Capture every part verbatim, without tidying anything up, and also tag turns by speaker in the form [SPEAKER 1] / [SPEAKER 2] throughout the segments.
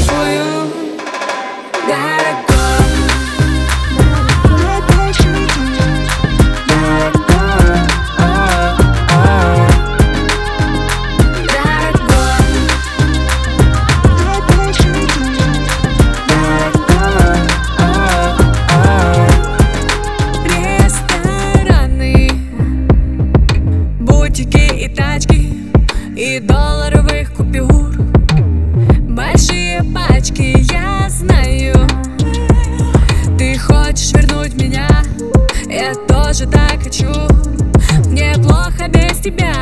[SPEAKER 1] кайфую, дорогой. И тачки, и долларовых купюр, большие пачки, я знаю. Ты хочешь вернуть меня, я тоже так хочу. Мне плохо без тебя,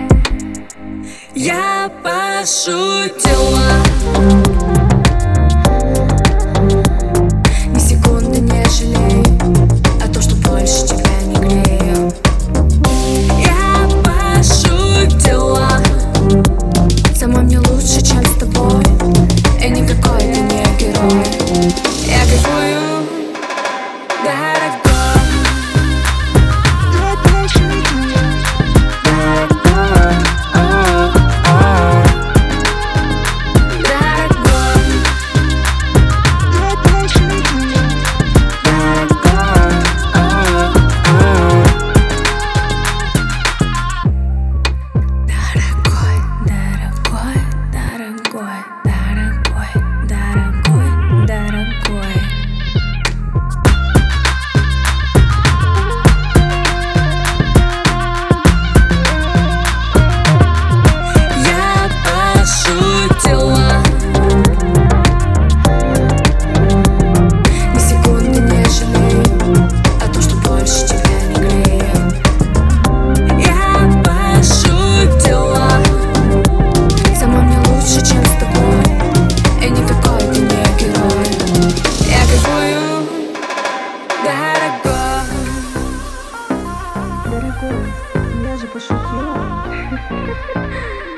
[SPEAKER 1] я пошутила. Ни секунды не жалею о том, что больше тебя не грею. Сама мне лучше, чем с тобой, и никакой ты не герой. Я кайфую, дорогой.
[SPEAKER 2] Дорогой, я же пошутила.